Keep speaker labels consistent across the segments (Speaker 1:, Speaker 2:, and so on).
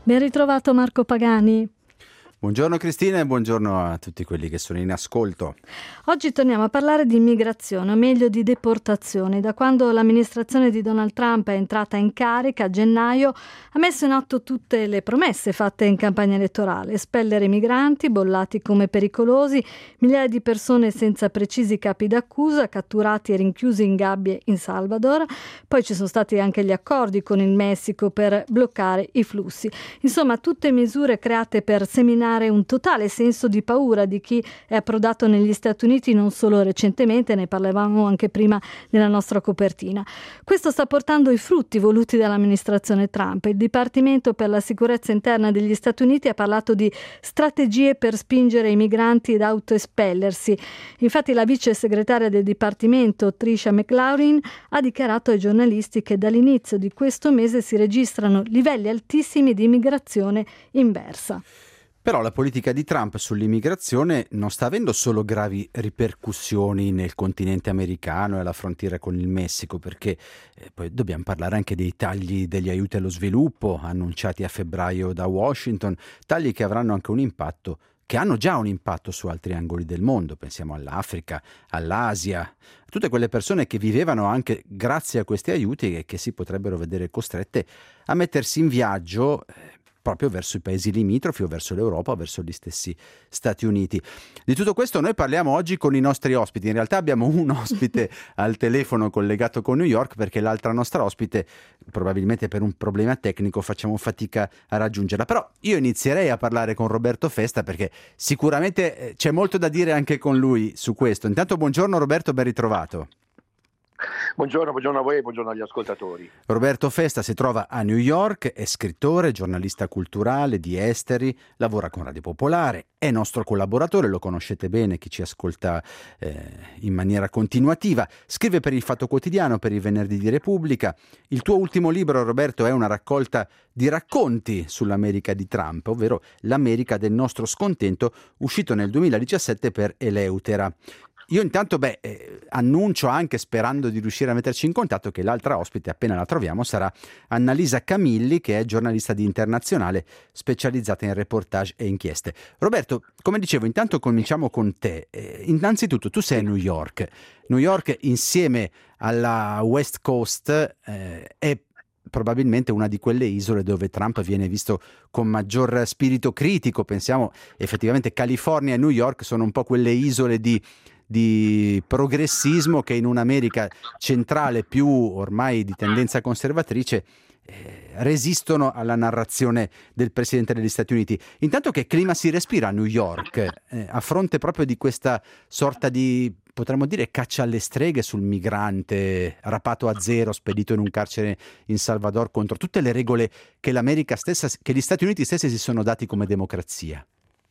Speaker 1: Ben ritrovato Marco Pagani.
Speaker 2: Buongiorno Cristina e buongiorno a tutti quelli che sono in ascolto.
Speaker 1: Oggi torniamo a parlare di immigrazione, o meglio di deportazioni. Da quando l'amministrazione di Donald Trump è entrata in carica a gennaio ha messo in atto tutte le promesse fatte in campagna elettorale: espellere i migranti bollati come pericolosi, migliaia di persone senza precisi capi d'accusa, catturati e rinchiusi in gabbie in Salvador. Poi ci sono stati anche gli accordi con il Messico per bloccare i flussi. Insomma, tutte misure create per seminare un totale senso di paura di chi è approdato negli Stati Uniti non solo recentemente, ne parlavamo anche prima nella nostra copertina. Questo sta portando i frutti voluti dall'amministrazione Trump. Il Dipartimento per la sicurezza interna degli Stati Uniti ha parlato di strategie per spingere i migranti ad autoespellersi. Infatti la vice segretaria del Dipartimento, Tricia McLaurin, ha dichiarato ai giornalisti che dall'inizio di questo mese si registrano livelli altissimi di immigrazione inversa.
Speaker 2: Però la politica di Trump sull'immigrazione non sta avendo solo gravi ripercussioni nel continente americano e alla frontiera con il Messico, perché poi dobbiamo parlare anche dei tagli degli aiuti allo sviluppo annunciati a febbraio da Washington, tagli che avranno anche un impatto, che hanno già un impatto su altri angoli del mondo. Pensiamo all'Africa, all'Asia, a tutte quelle persone che vivevano anche grazie a questi aiuti e che si potrebbero vedere costrette a mettersi in viaggio proprio verso i paesi limitrofi o verso l'Europa o verso gli stessi Stati Uniti. Di tutto questo noi parliamo oggi con i nostri ospiti. In realtà abbiamo un ospite al telefono collegato con New York, perché l'altra nostra ospite, probabilmente per un problema tecnico, facciamo fatica a raggiungerla. Però io inizierei a parlare con Roberto Festa, perché sicuramente c'è molto da dire anche con lui su questo. Intanto buongiorno Roberto, ben ritrovato.
Speaker 3: Buongiorno a voi e buongiorno agli ascoltatori.
Speaker 2: Roberto Festa si trova a New York, è scrittore, giornalista culturale di esteri, lavora con Radio Popolare, è nostro collaboratore, lo conoscete bene chi ci ascolta in maniera continuativa, scrive per il Fatto Quotidiano, per il Venerdì di Repubblica. Il tuo ultimo libro, Roberto, è una raccolta di racconti sull'America di Trump, ovvero L'America del nostro scontento, uscito nel 2017 per Eleutera. Io intanto annuncio, anche sperando di riuscire a metterci in contatto, che l'altra ospite, appena la troviamo, sarà Annalisa Camilli, che è giornalista di Internazionale specializzata in reportage e inchieste. Roberto, come dicevo, intanto cominciamo con te. Innanzitutto tu sei a New York. New York, insieme alla West Coast, è probabilmente una di quelle isole dove Trump viene visto con maggior spirito critico. Pensiamo effettivamente California e New York sono un po' quelle isole di progressismo che in un'America centrale più ormai di tendenza conservatrice resistono alla narrazione del Presidente degli Stati Uniti. Intanto, che clima si respira a New York a fronte proprio di questa sorta di, potremmo dire, caccia alle streghe sul migrante rapato a zero, spedito in un carcere in Salvador, contro tutte le regole che l'America stessa, che gli Stati Uniti stessi si sono dati come democrazia?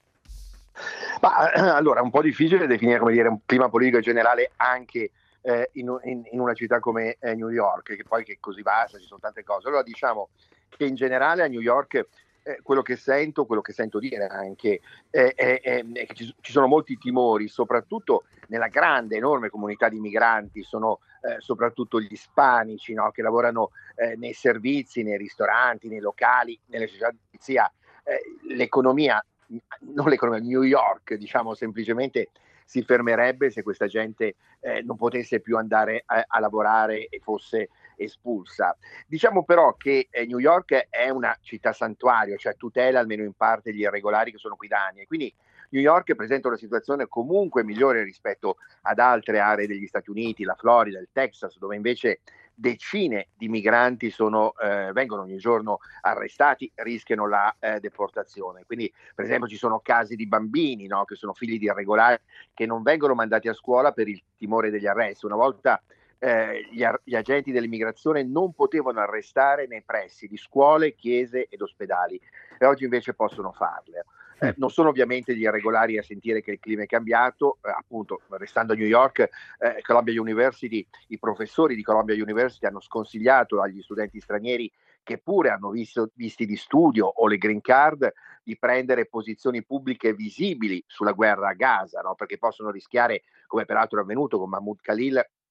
Speaker 3: Ma allora, è un po' difficile definire, come dire, un clima politico generale anche in una città come New York, che poi che è così vasta, ci sono tante cose. Allora diciamo che in generale a New York quello che sento dire anche è che ci sono molti timori, soprattutto nella grande, enorme comunità di migranti. Sono soprattutto gli ispanici, no? Che lavorano nei servizi, nei ristoranti, nei locali, nelle società di polizia. Non l'economia, New York, diciamo, semplicemente si fermerebbe se questa gente non potesse più andare a lavorare e fosse espulsa. Diciamo però che New York è una città santuario, cioè tutela almeno in parte gli irregolari che sono qui da anni, e quindi New York presenta una situazione comunque migliore rispetto ad altre aree degli Stati Uniti, la Florida, il Texas, dove invece decine di migranti vengono ogni giorno arrestati, rischiano la deportazione. Quindi, per esempio, ci sono casi di bambini, no, che sono figli di irregolari, che non vengono mandati a scuola per il timore degli arresti. Una volta gli agenti dell'immigrazione non potevano arrestare nei pressi di scuole, chiese ed ospedali, e oggi invece possono farle. Non sono ovviamente gli irregolari a sentire che il clima è cambiato, appunto, restando a New York, Columbia University, i professori di Columbia University hanno sconsigliato agli studenti stranieri che pure hanno visti di studio o le green card di prendere posizioni pubbliche visibili sulla guerra a Gaza, no? Perché possono rischiare, come peraltro è avvenuto con Mahmoud Khalil,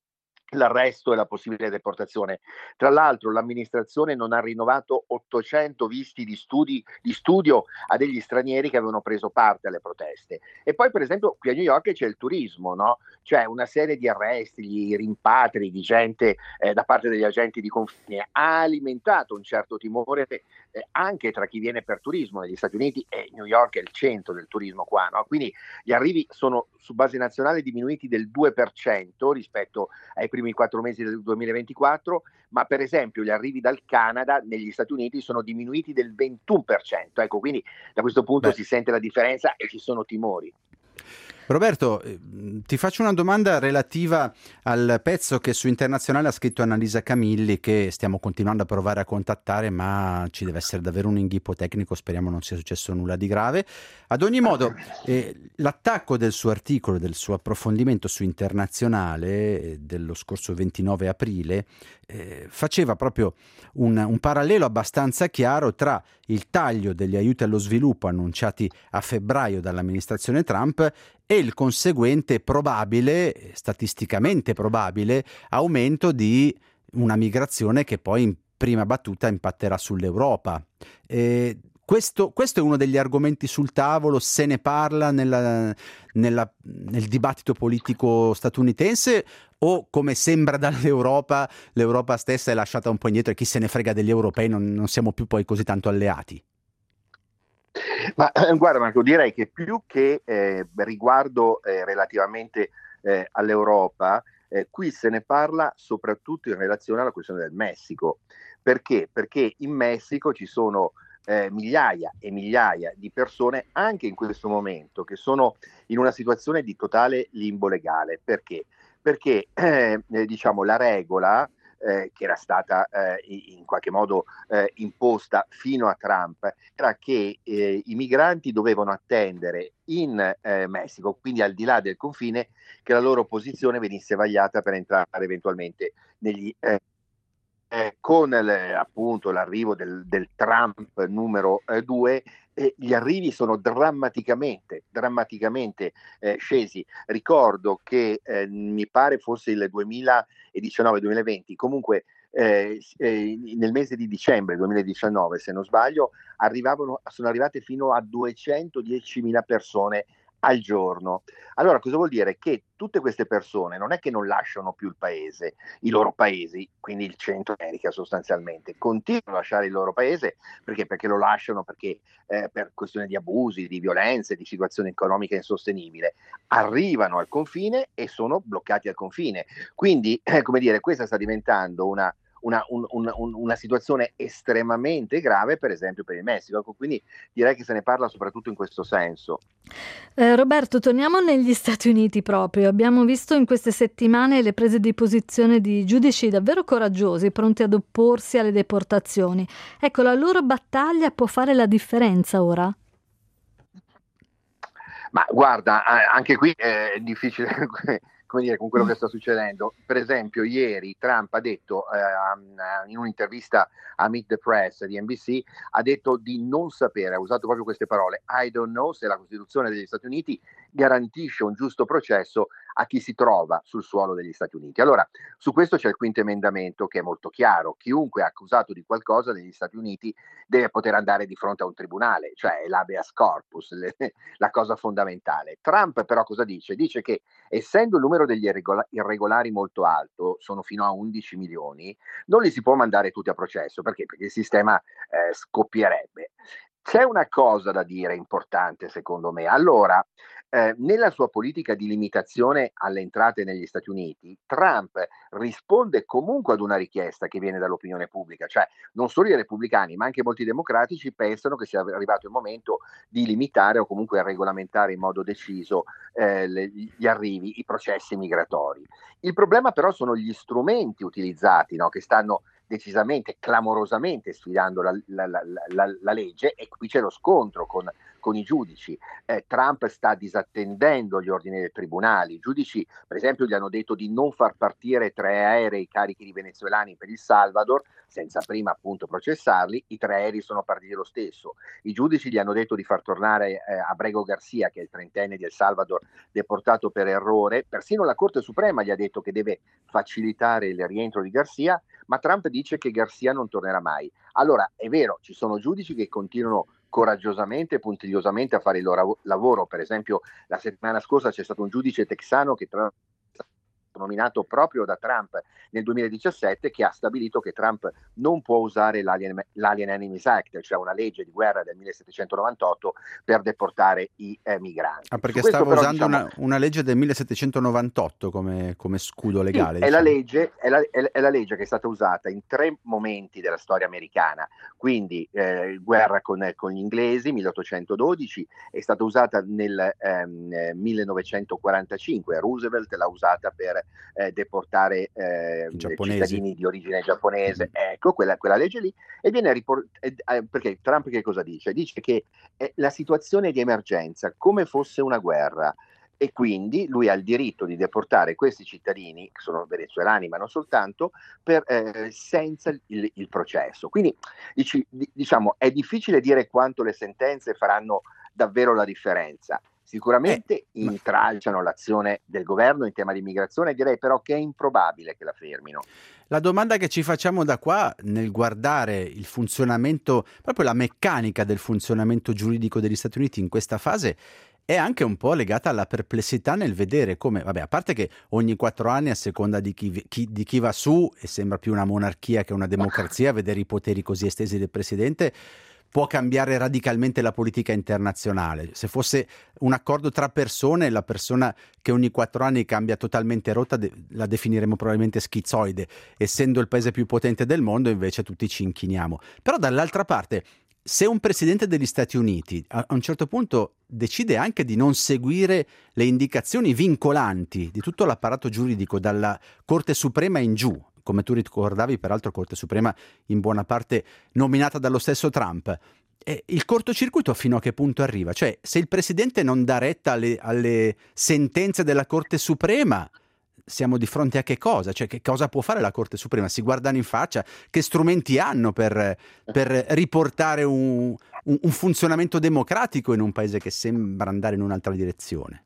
Speaker 3: l'arresto e la possibile deportazione. Tra l'altro l'amministrazione non ha rinnovato 800 visti di studio a degli stranieri che avevano preso parte alle proteste. E poi per esempio qui a New York c'è il turismo, no? C'è una serie di arresti, rimpatri di gente da parte degli agenti di confine, ha alimentato un certo timore anche tra chi viene per turismo negli Stati Uniti, e New York è il centro del turismo qua, no? Quindi gli arrivi sono su base nazionale diminuiti del 2% rispetto ai primi 4 mesi del 2024, ma per esempio gli arrivi dal Canada negli Stati Uniti sono diminuiti del 21%. Ecco, quindi da questo punto si sente la differenza e ci sono timori.
Speaker 2: Roberto, ti faccio una domanda relativa al pezzo che su Internazionale ha scritto Annalisa Camilli, che stiamo continuando a provare a contattare, ma ci deve essere davvero un inghippo tecnico, speriamo non sia successo nulla di grave. Ad ogni modo, l'attacco del suo articolo, del suo approfondimento su Internazionale dello scorso 29 aprile faceva proprio un parallelo abbastanza chiaro tra il taglio degli aiuti allo sviluppo annunciati a febbraio dall'amministrazione Trump e il conseguente probabile, statisticamente probabile, aumento di una migrazione che poi in prima battuta impatterà sull'Europa. Questo è uno degli argomenti sul tavolo, se ne parla nel dibattito politico statunitense, o come sembra dall'Europa, l'Europa stessa è lasciata un po' indietro e chi se ne frega degli europei, non siamo più poi così tanto alleati?
Speaker 3: Ma guarda Marco, direi che più che riguardo relativamente all'Europa, qui se ne parla soprattutto in relazione alla questione del Messico. Perché? Perché in Messico ci sono migliaia e migliaia di persone anche in questo momento che sono in una situazione di totale limbo legale. Perché? Perché diciamo la regola che era stata in qualche modo imposta fino a Trump era che i migranti dovevano attendere in Messico, quindi al di là del confine, che la loro posizione venisse vagliata per entrare eventualmente negli con appunto l'arrivo del Trump numero 2, gli arrivi sono drammaticamente scesi. Ricordo che mi pare fosse il 2019-2020, comunque nel mese di dicembre 2019, se non sbaglio, sono arrivate fino a 210.000 persone al giorno. Allora, cosa vuol dire? Che tutte queste persone non è che non lasciano più il paese, i loro paesi, quindi il Centro America sostanzialmente, continuano a lasciare il loro paese perché lo lasciano perché per questione di abusi, di violenze, di situazione economica insostenibile, arrivano al confine e sono bloccati al confine. Quindi, come dire, questa sta diventando una situazione estremamente grave, per esempio per il Messico. Quindi direi che se ne parla soprattutto in questo senso.
Speaker 1: Roberto, torniamo negli Stati Uniti proprio. Abbiamo visto in queste settimane le prese di posizione di giudici davvero coraggiosi, pronti ad opporsi alle deportazioni. Ecco, la loro battaglia può fare la differenza ora?
Speaker 3: Ma guarda, anche qui è difficile come dire, con quello che sta succedendo. Per esempio, ieri Trump ha detto in un'intervista a Meet the Press di NBC, ha detto di non sapere, ha usato proprio queste parole: I don't know se la Costituzione degli Stati Uniti garantisce un giusto processo a chi si trova sul suolo degli Stati Uniti. Allora, su questo c'è il quinto emendamento che è molto chiaro: chiunque è accusato di qualcosa negli Stati Uniti deve poter andare di fronte a un tribunale, cioè l'habeas corpus, la cosa fondamentale. Trump però cosa dice? Dice che essendo il numero degli irregolari molto alto, sono fino a 11 milioni, non li si può mandare tutti a processo. Perché? Perché il sistema scoppierebbe. C'è una cosa da dire importante secondo me. Allora, nella sua politica di limitazione alle entrate negli Stati Uniti, Trump risponde comunque ad una richiesta che viene dall'opinione pubblica, cioè non solo i repubblicani ma anche molti democratici pensano che sia arrivato il momento di limitare o comunque regolamentare in modo deciso gli arrivi, i processi migratori. Il problema però sono gli strumenti utilizzati, no, che stanno decisamente, clamorosamente sfidando la legge, e qui c'è lo scontro con con i giudici. Trump sta disattendendo gli ordini dei tribunali. I giudici, per esempio, gli hanno detto di non far partire 3 aerei carichi di venezuelani per il Salvador, senza prima appunto processarli. I 3 aerei sono partiti lo stesso. I giudici gli hanno detto di far tornare Abrego Garcia, che è il 30enne di El Salvador, deportato per errore. Persino la Corte Suprema gli ha detto che deve facilitare il rientro di Garcia, ma Trump dice che Garcia non tornerà mai. Allora, è vero, ci sono giudici che continuano coraggiosamente e puntigliosamente a fare il loro lavoro. Per esempio, la settimana scorsa c'è stato un giudice texano che tra nominato proprio da Trump nel 2017, che ha stabilito che Trump non può usare l'Alien Enemies Act, cioè una legge di guerra del 1798, per deportare i migranti.
Speaker 2: Perché stava usando una legge del 1798 come scudo legale.
Speaker 3: Sì, è la legge che è stata usata in 3 momenti della storia americana, quindi guerra con gli inglesi, 1812, è stata usata nel 1945, Roosevelt l'ha usata per deportare cittadini di origine giapponese. Ecco, quella legge lì, e viene perché Trump che cosa dice? Dice che la situazione di emergenza, come fosse una guerra, e quindi lui ha il diritto di deportare questi cittadini, che sono venezuelani ma non soltanto, senza il processo. Quindi diciamo è difficile dire quanto le sentenze faranno davvero la differenza. Sicuramente intralciano l'azione del governo in tema di immigrazione, direi però che è improbabile che la fermino.
Speaker 2: La domanda che ci facciamo da qua, nel guardare il funzionamento, proprio la meccanica del funzionamento giuridico degli Stati Uniti in questa fase, è anche un po' legata alla perplessità nel vedere come, vabbè, a parte che ogni 4 anni, a seconda di chi va su, e sembra più una monarchia che una democrazia, vedere i poteri così estesi del presidente può cambiare radicalmente la politica internazionale. Se fosse un accordo tra persone, la persona che ogni 4 anni cambia totalmente rotta la definiremo probabilmente schizoide. Essendo il paese più potente del mondo, invece tutti ci inchiniamo. Però dall'altra parte, se un presidente degli Stati Uniti a un certo punto decide anche di non seguire le indicazioni vincolanti di tutto l'apparato giuridico dalla Corte Suprema in giù, come tu ricordavi, peraltro Corte Suprema in buona parte nominata dallo stesso Trump, il cortocircuito fino a che punto arriva? Cioè, se il presidente non dà retta alle sentenze della Corte Suprema, siamo di fronte a che cosa? Cioè, che cosa può fare la Corte Suprema? Si guardano in faccia? Che strumenti hanno per riportare un funzionamento democratico in un paese che sembra andare in un'altra direzione?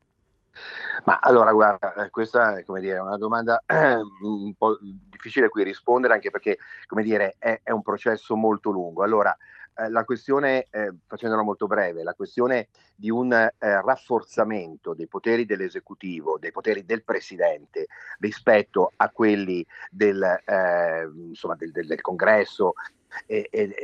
Speaker 3: Ma allora, guarda, questa è, come dire, una domanda un po' difficile a cui rispondere, anche perché, come dire, è un processo molto lungo. Allora, la questione, facendola molto breve, la questione di un rafforzamento dei poteri dell'esecutivo, dei poteri del presidente rispetto a quelli del congresso e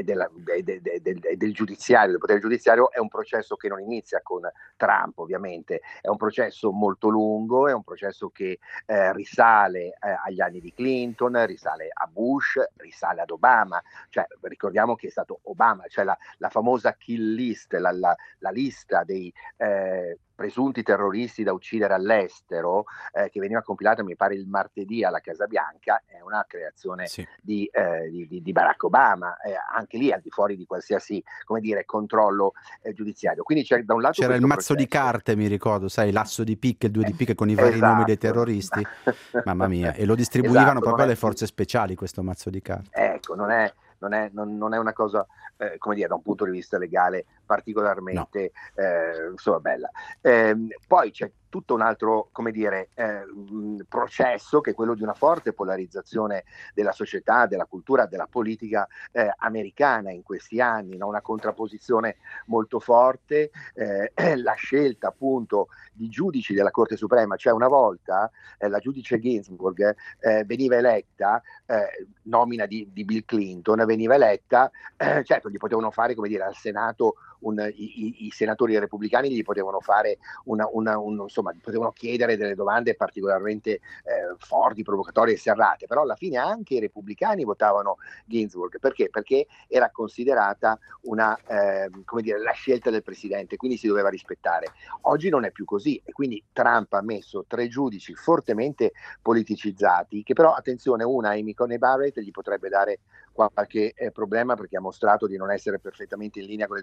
Speaker 3: del giudiziario, del potere giudiziario, è un processo che non inizia con Trump, ovviamente, è un processo molto lungo, è un processo che risale agli anni di Clinton, risale a Bush, risale ad Obama. Cioè, ricordiamo che è stato Obama, cioè la famosa kill list, la lista dei presunti terroristi da uccidere all'estero, che veniva compilata, mi pare, il martedì alla Casa Bianca, è una creazione di Barack Obama, anche lì al di fuori di qualsiasi, come dire, controllo giudiziario. Quindi da un lato
Speaker 2: c'era il mazzo di carte, mi ricordo, sai, l'asso di picche, il 2 di picche con i vari nomi dei terroristi, mamma mia, e lo distribuivano proprio alle forze speciali, questo mazzo di carte.
Speaker 3: Ecco, non è una cosa, come dire, da un punto di vista legale particolarmente insomma, bella. Poi c'è tutto un altro, come dire, processo, che è quello di una forte polarizzazione della società, della cultura, della politica americana in questi anni, no? Una contrapposizione molto forte, la scelta appunto di giudici della Corte Suprema, cioè una volta la giudice Ginsburg veniva eletta, nomina di Bill Clinton, veniva eletta, certo gli potevano fare, come dire, al Senato i senatori repubblicani gli potevano fare insomma, potevano chiedere delle domande particolarmente forti, provocatorie e serrate, però alla fine anche i repubblicani votavano Ginsburg. Perché? Perché era considerata come dire, la scelta del presidente, quindi si doveva rispettare. Oggi non è più così, e quindi Trump ha messo 3 giudici fortemente politicizzati, che però, attenzione, una, Amy Coney Barrett, gli potrebbe dare qualche problema, perché ha mostrato di non essere perfettamente in linea con le decisioni del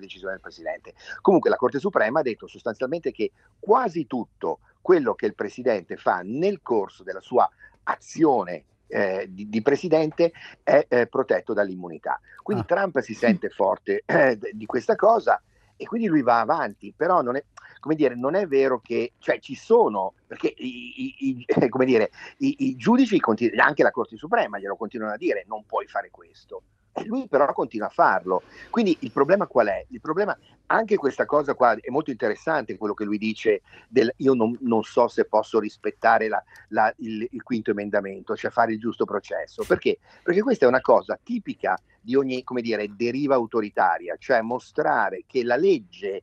Speaker 3: Presidente. Comunque la Corte Suprema ha detto sostanzialmente che quasi tutto quello che il Presidente fa nel corso della sua azione di Presidente è protetto dall'immunità. Quindi Trump si sente forte di questa cosa e quindi lui va avanti, però non è, come dire, non è vero che, cioè ci sono, perché come dire, i giudici, anche la Corte Suprema glielo continuano a dire, non puoi fare questo. E lui però continua a farlo. Quindi il problema qual è? Il problema, anche questa cosa qua, è molto interessante quello che lui dice io non so se posso rispettare il quinto emendamento, cioè fare il giusto processo. Perché? Perché questa è una cosa tipica di ogni, come dire, deriva autoritaria, cioè mostrare che la legge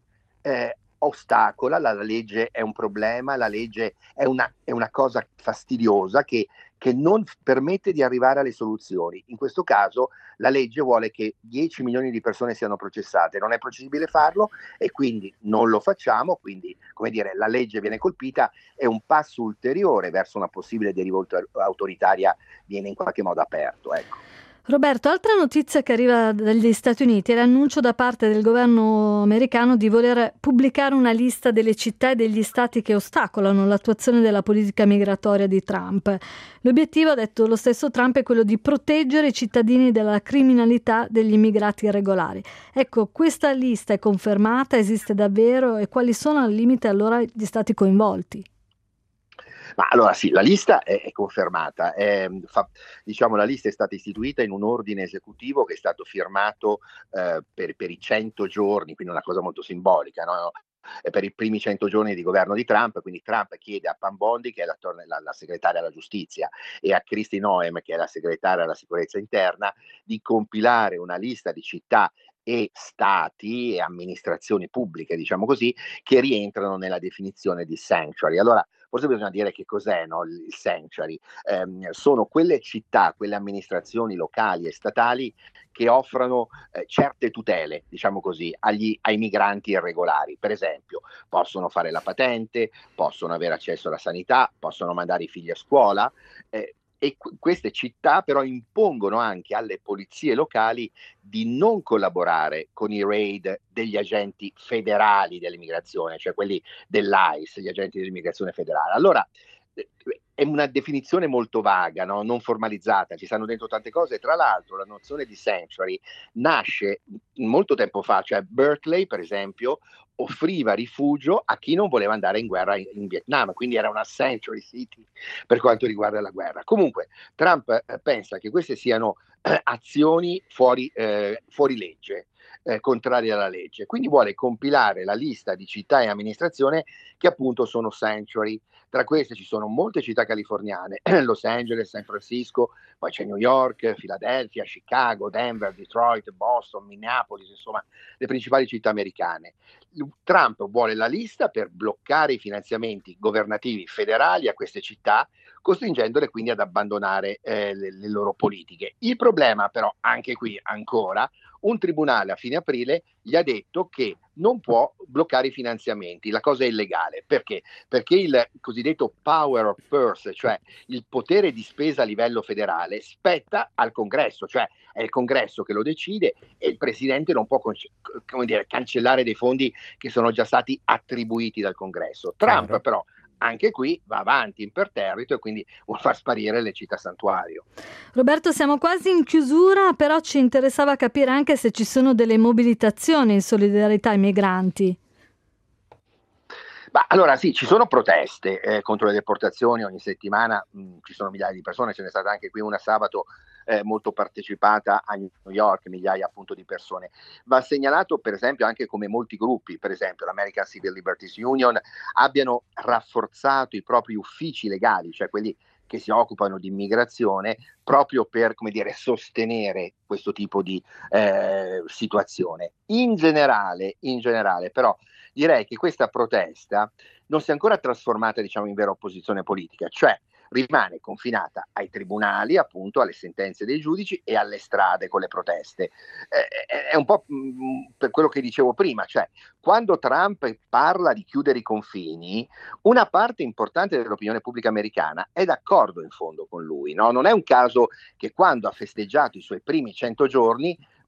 Speaker 3: ostacola, la legge è un problema, la legge è una cosa fastidiosa che non permette di arrivare alle soluzioni. In questo caso la legge vuole che 10 milioni di persone siano processate, non è possibile farlo e quindi non lo facciamo, quindi come dire, la legge viene colpita e un passo ulteriore verso una possibile deriva autoritaria viene in qualche modo aperto, ecco.
Speaker 1: Roberto, altra notizia che arriva dagli Stati Uniti è l'annuncio da parte del governo americano di voler pubblicare una lista delle città e degli stati che ostacolano l'attuazione della politica migratoria di Trump. L'obiettivo, ha detto lo stesso Trump, è quello di proteggere i cittadini dalla criminalità degli immigrati irregolari. Ecco, questa lista è confermata, esiste davvero e quali sono al limite allora gli stati coinvolti?
Speaker 3: Ma allora sì, la lista è confermata, diciamo la lista è stata istituita in un ordine esecutivo che è stato firmato per i 100 giorni, quindi una cosa molto simbolica, no? Per i primi 100 giorni di governo di Trump, quindi Trump chiede a Pam Bondi, che è la segretaria alla giustizia, e a Kristi Noem, che è la segretaria alla sicurezza interna, di compilare una lista di città e stati e amministrazioni pubbliche, diciamo così, che rientrano nella definizione di sanctuary. Allora, forse bisogna dire che cos'è, no, il sanctuary. Sono quelle città, quelle amministrazioni locali e statali che offrono certe tutele, diciamo così, ai migranti irregolari. Per esempio, possono fare la patente, possono avere accesso alla sanità, possono mandare i figli a scuola, e queste città però impongono anche alle polizie locali di non collaborare con i raid degli agenti federali dell'immigrazione, cioè quelli dell'ICE, gli agenti dell'immigrazione federale. Allora, è una definizione molto vaga, no? Non formalizzata, ci stanno dentro tante cose. Tra l'altro la nozione di sanctuary nasce molto tempo fa, cioè Berkeley per esempio offriva rifugio a chi non voleva andare in guerra in Vietnam, quindi era una sanctuary city per quanto riguarda la guerra. Comunque Trump pensa che queste siano azioni fuori legge, contrarie alla legge, quindi vuole compilare la lista di città e amministrazione che appunto sono sanctuary. Tra queste ci sono molte città californiane, Los Angeles, San Francisco, poi c'è New York, Philadelphia, Chicago, Denver, Detroit, Boston, Minneapolis, insomma le principali città americane. Trump vuole la lista per bloccare i finanziamenti governativi federali a queste città, costringendole quindi ad abbandonare le loro politiche. Il problema però, anche qui ancora, un tribunale a fine aprile gli ha detto che non può bloccare i finanziamenti, la cosa è illegale. Perché? Perché il cosiddetto power of purse, cioè il potere di spesa a livello federale, spetta al Congresso, cioè è il Congresso che lo decide e il Presidente non può cancellare dei fondi che sono già stati attribuiti dal Congresso. Trump però anche qui va avanti imperterrito e quindi vuole far sparire le città santuario.
Speaker 1: Roberto, siamo quasi in chiusura, però ci interessava capire anche se ci sono delle mobilitazioni in solidarietà ai migranti.
Speaker 3: Allora sì, ci sono proteste contro le deportazioni ogni settimana, ci sono migliaia di persone, ce n'è stata anche qui una sabato molto partecipata a New York, migliaia appunto di persone. Va segnalato per esempio anche come molti gruppi, per esempio l'American Civil Liberties Union, abbiano rafforzato i propri uffici legali, cioè quelli che si occupano di immigrazione, proprio per, come dire, sostenere questo tipo di situazione. In generale, però, direi che questa protesta non si è ancora trasformata, diciamo, in vera opposizione politica, cioè rimane confinata ai tribunali, appunto, alle sentenze dei giudici e alle strade con le proteste. È un po' per quello che dicevo prima, cioè quando Trump parla di chiudere i confini, una parte importante dell'opinione pubblica americana è d'accordo in fondo con lui, no? Non è un caso che quando ha festeggiato i suoi primi 100 giorni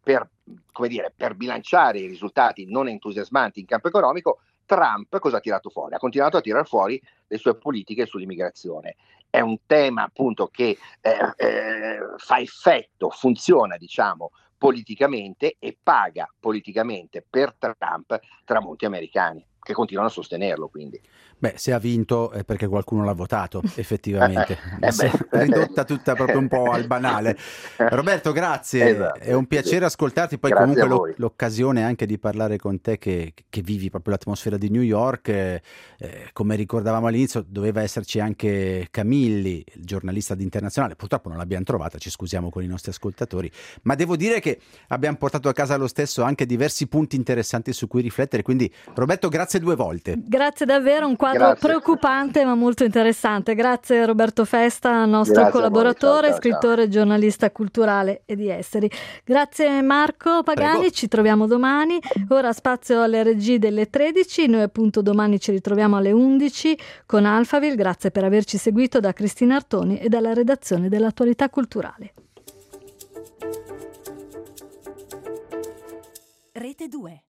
Speaker 3: per bilanciare i risultati non entusiasmanti in campo economico, Trump cosa ha tirato fuori? Ha continuato a tirar fuori le sue politiche sull'immigrazione. È un tema appunto che fa effetto, funziona politicamente e paga politicamente per Trump tramonti americani che continuano a sostenerlo, quindi.
Speaker 2: Beh, se ha vinto è perché qualcuno l'ha votato, effettivamente. Ridotta tutta proprio un po' al banale. Roberto, grazie, esatto, è un piacere ascoltarti, poi grazie comunque l'occasione anche di parlare con te che vivi proprio l'atmosfera di New York. Come ricordavamo all'inizio, doveva esserci anche Camilli, il giornalista di Internazionale, purtroppo non l'abbiamo trovata, ci scusiamo con i nostri ascoltatori, ma devo dire che abbiamo portato a casa lo stesso anche diversi punti interessanti su cui riflettere, quindi Roberto, grazie 2 volte.
Speaker 1: Grazie davvero, un quadro preoccupante ma molto interessante. Grazie Roberto Festa, nostro collaboratore, ciao, scrittore, giornalista culturale e di esteri. Grazie Marco Pagani, prego. Ci troviamo domani. Ora spazio alle regie delle 13, noi appunto domani ci ritroviamo alle 11 con Alphaville. Grazie per averci seguito da Cristina Artoni e dalla redazione dell'Attualità Culturale.
Speaker 4: Rete 2.